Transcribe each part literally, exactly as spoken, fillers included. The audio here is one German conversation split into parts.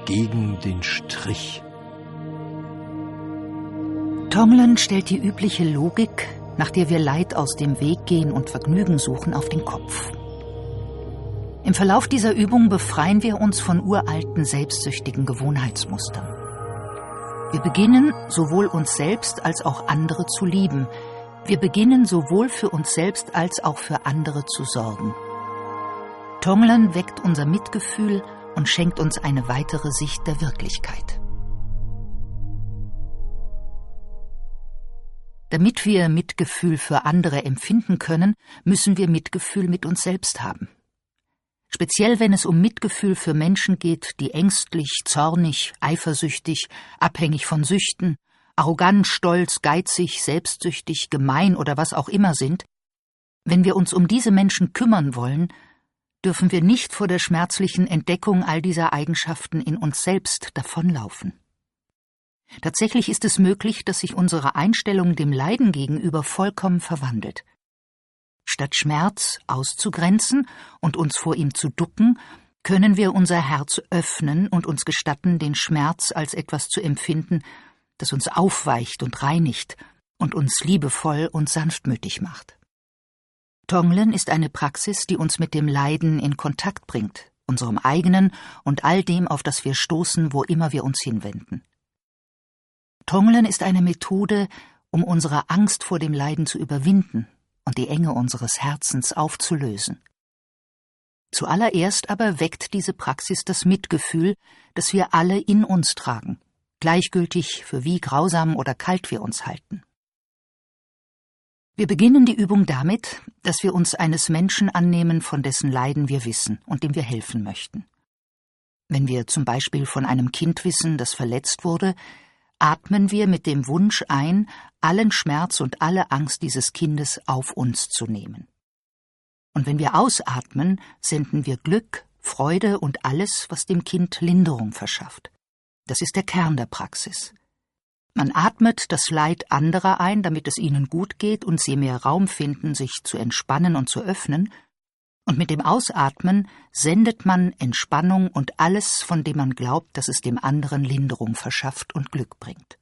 gegen den Strich. Tonglen stellt die übliche Logik, nach der wir Leid aus dem Weg gehen und Vergnügen suchen, auf den Kopf. Im Verlauf dieser Übung befreien wir uns von uralten, selbstsüchtigen Gewohnheitsmustern. Wir beginnen, sowohl uns selbst als auch andere zu lieben. Wir beginnen, sowohl für uns selbst als auch für andere zu sorgen. Tonglen weckt unser Mitgefühl und schenkt uns eine weitere Sicht der Wirklichkeit. Damit wir Mitgefühl für andere empfinden können, müssen wir Mitgefühl mit uns selbst haben. Speziell wenn es um Mitgefühl für Menschen geht, die ängstlich, zornig, eifersüchtig, abhängig von Süchten, arrogant, stolz, geizig, selbstsüchtig, gemein oder was auch immer sind, wenn wir uns um diese Menschen kümmern wollen, dürfen wir nicht vor der schmerzlichen Entdeckung all dieser Eigenschaften in uns selbst davonlaufen. Tatsächlich ist es möglich, dass sich unsere Einstellung dem Leiden gegenüber vollkommen verwandelt. Statt Schmerz auszugrenzen und uns vor ihm zu ducken, können wir unser Herz öffnen und uns gestatten, den Schmerz als etwas zu empfinden, das uns aufweicht und reinigt und uns liebevoll und sanftmütig macht. Tonglen ist eine Praxis, die uns mit dem Leiden in Kontakt bringt, unserem eigenen und all dem, auf das wir stoßen, wo immer wir uns hinwenden. Tonglen ist eine Methode, um unsere Angst vor dem Leiden zu überwinden und die Enge unseres Herzens aufzulösen. Zuallererst aber weckt diese Praxis das Mitgefühl, das wir alle in uns tragen, gleichgültig für wie grausam oder kalt wir uns halten. Wir beginnen die Übung damit, dass wir uns eines Menschen annehmen, von dessen Leiden wir wissen und dem wir helfen möchten. Wenn wir zum Beispiel von einem Kind wissen, das verletzt wurde, atmen wir mit dem Wunsch ein, allen Schmerz und alle Angst dieses Kindes auf uns zu nehmen. Und wenn wir ausatmen, senden wir Glück, Freude und alles, was dem Kind Linderung verschafft. Das ist der Kern der Praxis. Man atmet das Leid anderer ein, damit es ihnen gut geht und sie mehr Raum finden, sich zu entspannen und zu öffnen, und mit dem Ausatmen sendet man Entspannung und alles, von dem man glaubt, dass es dem anderen Linderung verschafft und Glück bringt.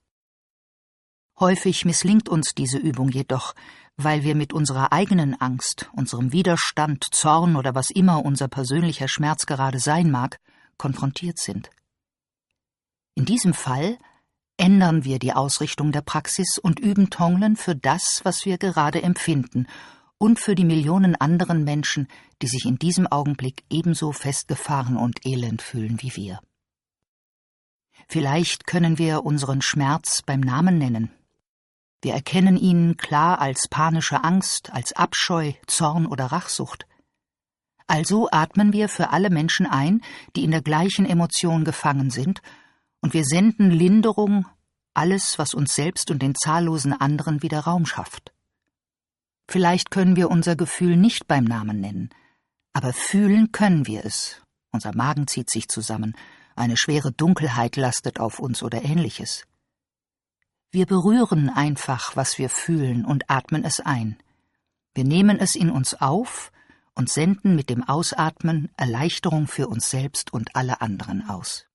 Häufig misslingt uns diese Übung jedoch, weil wir mit unserer eigenen Angst, unserem Widerstand, Zorn oder was immer unser persönlicher Schmerz gerade sein mag, konfrontiert sind. In diesem Fall ändern wir die Ausrichtung der Praxis und üben Tonglen für das, was wir gerade empfinden, und für die Millionen anderen Menschen, die sich in diesem Augenblick ebenso festgefahren und elend fühlen wie wir. Vielleicht können wir unseren Schmerz beim Namen nennen. Wir erkennen ihn klar als panische Angst, als Abscheu, Zorn oder Rachsucht. Also atmen wir für alle Menschen ein, die in der gleichen Emotion gefangen sind, und wir senden Linderung, alles, was uns selbst und den zahllosen anderen wieder Raum schafft. Vielleicht können wir unser Gefühl nicht beim Namen nennen, aber fühlen können wir es. Unser Magen zieht sich zusammen, eine schwere Dunkelheit lastet auf uns oder Ähnliches. Wir berühren einfach, was wir fühlen, und atmen es ein. Wir nehmen es in uns auf und senden mit dem Ausatmen Erleichterung für uns selbst und alle anderen aus.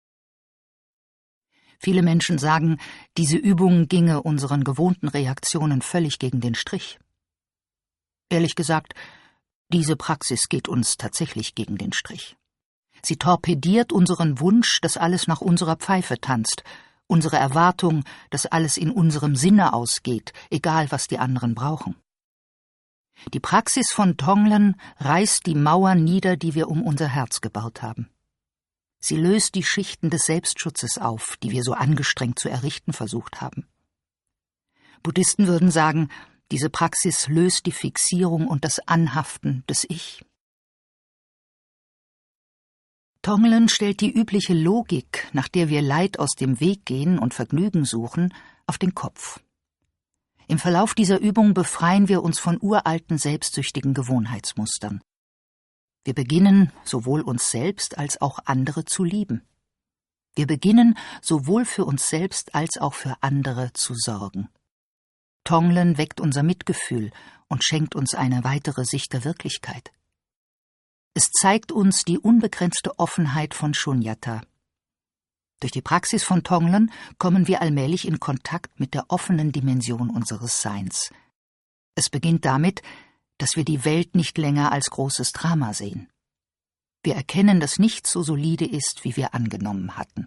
Viele Menschen sagen, diese Übung ginge unseren gewohnten Reaktionen völlig gegen den Strich. Ehrlich gesagt, diese Praxis geht uns tatsächlich gegen den Strich. Sie torpediert unseren Wunsch, dass alles nach unserer Pfeife tanzt, unsere Erwartung, dass alles in unserem Sinne ausgeht, egal was die anderen brauchen. Die Praxis von Tonglen reißt die Mauern nieder, die wir um unser Herz gebaut haben. Sie löst die Schichten des Selbstschutzes auf, die wir so angestrengt zu errichten versucht haben. Buddhisten würden sagen, diese Praxis löst die Fixierung und das Anhaften des Ich. Tonglen stellt die übliche Logik, nach der wir Leid aus dem Weg gehen und Vergnügen suchen, auf den Kopf. Im Verlauf dieser Übung befreien wir uns von uralten, selbstsüchtigen Gewohnheitsmustern. Wir beginnen, sowohl uns selbst als auch andere zu lieben. Wir beginnen, sowohl für uns selbst als auch für andere zu sorgen. Tonglen weckt unser Mitgefühl und schenkt uns eine weitere Sicht der Wirklichkeit. Es zeigt uns die unbegrenzte Offenheit von Shunyata, Durch die Praxis von Tonglen kommen wir allmählich in Kontakt mit der offenen Dimension unseres Seins. Es beginnt damit, dass wir die Welt nicht länger als großes Drama sehen. Wir erkennen, dass nichts so solide ist, wie wir angenommen hatten.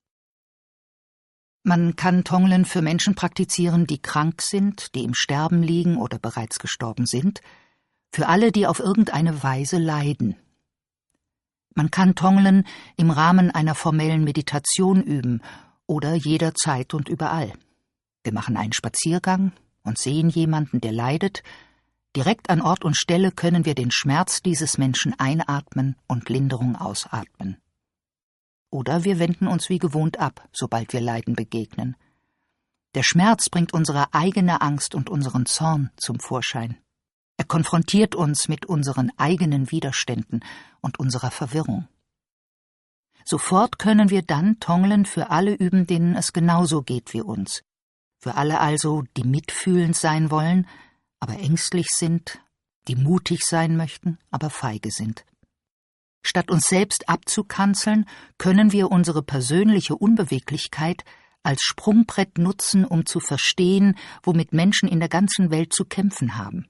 Man kann Tonglen für Menschen praktizieren, die krank sind, die im Sterben liegen oder bereits gestorben sind, für alle, die auf irgendeine Weise leiden. Man kann Tonglen im Rahmen einer formellen Meditation üben oder jederzeit und überall. Wir machen einen Spaziergang und sehen jemanden, der leidet. Direkt an Ort und Stelle können wir den Schmerz dieses Menschen einatmen und Linderung ausatmen. Oder wir wenden uns wie gewohnt ab, sobald wir Leiden begegnen. Der Schmerz bringt unsere eigene Angst und unseren Zorn zum Vorschein. Er konfrontiert uns mit unseren eigenen Widerständen und unserer Verwirrung. Sofort können wir dann Tonglen für alle üben, denen es genauso geht wie uns. Für alle also, die mitfühlend sein wollen, aber ängstlich sind, die mutig sein möchten, aber feige sind. Statt uns selbst abzukanzeln, können wir unsere persönliche Unbeweglichkeit als Sprungbrett nutzen, um zu verstehen, womit Menschen in der ganzen Welt zu kämpfen haben.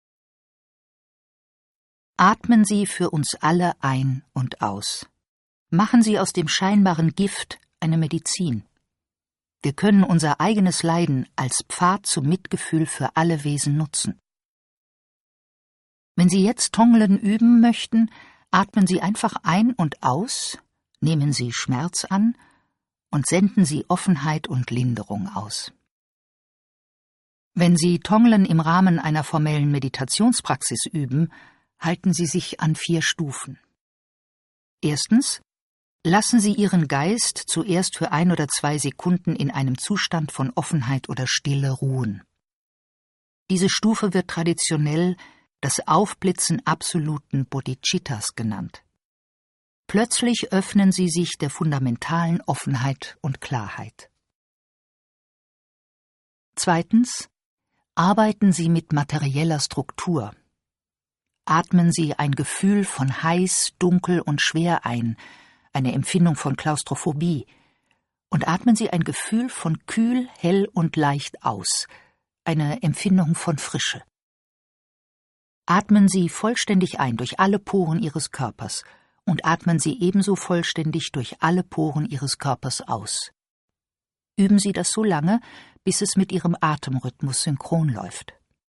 Atmen Sie für uns alle ein und aus. Machen Sie aus dem scheinbaren Gift eine Medizin. Wir können unser eigenes Leiden als Pfad zum Mitgefühl für alle Wesen nutzen. Wenn Sie jetzt Tonglen üben möchten, atmen Sie einfach ein und aus, nehmen Sie Schmerz an und senden Sie Offenheit und Linderung aus. Wenn Sie Tonglen im Rahmen einer formellen Meditationspraxis üben, halten Sie sich an vier Stufen. Erstens, lassen Sie Ihren Geist zuerst für ein oder zwei Sekunden in einem Zustand von Offenheit oder Stille ruhen. Diese Stufe wird traditionell das Aufblitzen absoluten Bodhicittas genannt. Plötzlich öffnen Sie sich der fundamentalen Offenheit und Klarheit. Zweitens, arbeiten Sie mit materieller Struktur. Atmen Sie ein Gefühl von heiß, dunkel und schwer ein, eine Empfindung von Klaustrophobie, und atmen Sie ein Gefühl von kühl, hell und leicht aus, eine Empfindung von Frische. Atmen Sie vollständig ein durch alle Poren Ihres Körpers und atmen Sie ebenso vollständig durch alle Poren Ihres Körpers aus. Üben Sie das so lange, bis es mit Ihrem Atemrhythmus synchron läuft.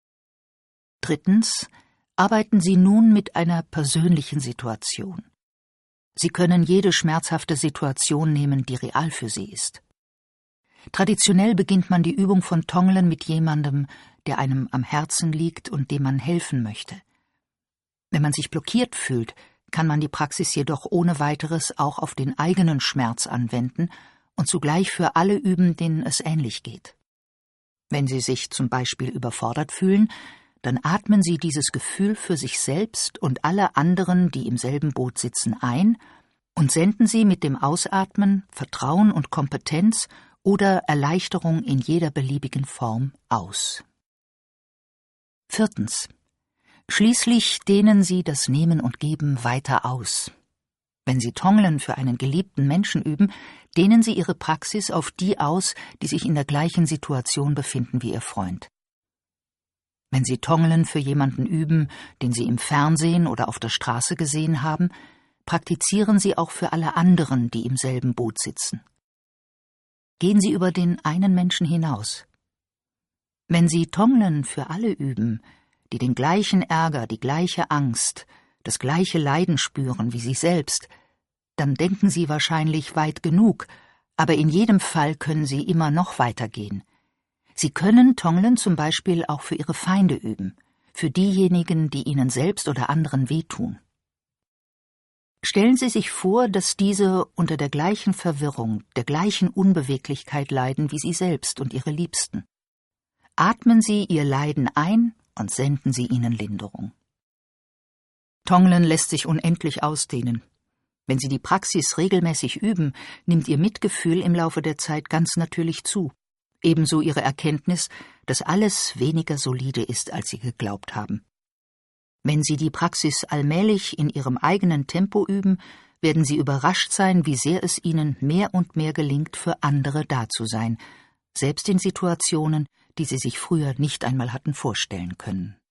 Drittens, arbeiten Sie nun mit einer persönlichen Situation. Sie können jede schmerzhafte Situation nehmen, die real für Sie ist. Traditionell beginnt man die Übung von Tonglen mit jemandem, der einem am Herzen liegt und dem man helfen möchte. Wenn man sich blockiert fühlt, kann man die Praxis jedoch ohne weiteres auch auf den eigenen Schmerz anwenden und zugleich für alle üben, denen es ähnlich geht. Wenn Sie sich zum Beispiel überfordert fühlen, dann atmen Sie dieses Gefühl für sich selbst und alle anderen, die im selben Boot sitzen, ein und senden Sie mit dem Ausatmen Vertrauen und Kompetenz oder Erleichterung in jeder beliebigen Form aus. Viertens. Schließlich dehnen Sie das Nehmen und Geben weiter aus. Wenn Sie Tonglen für einen geliebten Menschen üben, dehnen Sie Ihre Praxis auf die aus, die sich in der gleichen Situation befinden wie Ihr Freund. Wenn Sie Tonglen für jemanden üben, den Sie im Fernsehen oder auf der Straße gesehen haben, praktizieren Sie auch für alle anderen, die im selben Boot sitzen. Gehen Sie über den einen Menschen hinaus. Wenn Sie Tonglen für alle üben, die den gleichen Ärger, die gleiche Angst, das gleiche Leiden spüren wie Sie selbst, dann denken Sie wahrscheinlich weit genug, aber in jedem Fall können Sie immer noch weitergehen. Sie können Tonglen zum Beispiel auch für Ihre Feinde üben, für diejenigen, die Ihnen selbst oder anderen wehtun. Stellen Sie sich vor, dass diese unter der gleichen Verwirrung, der gleichen Unbeweglichkeit leiden wie Sie selbst und Ihre Liebsten. Atmen Sie Ihr Leiden ein und senden Sie ihnen Linderung. Tonglen lässt sich unendlich ausdehnen. Wenn Sie die Praxis regelmäßig üben, nimmt Ihr Mitgefühl im Laufe der Zeit ganz natürlich zu. Ebenso Ihre Erkenntnis, dass alles weniger solide ist, als Sie geglaubt haben. Wenn Sie die Praxis allmählich in Ihrem eigenen Tempo üben, werden Sie überrascht sein, wie sehr es Ihnen mehr und mehr gelingt, für andere da zu sein, selbst in Situationen, die Sie sich früher nicht einmal hatten vorstellen können.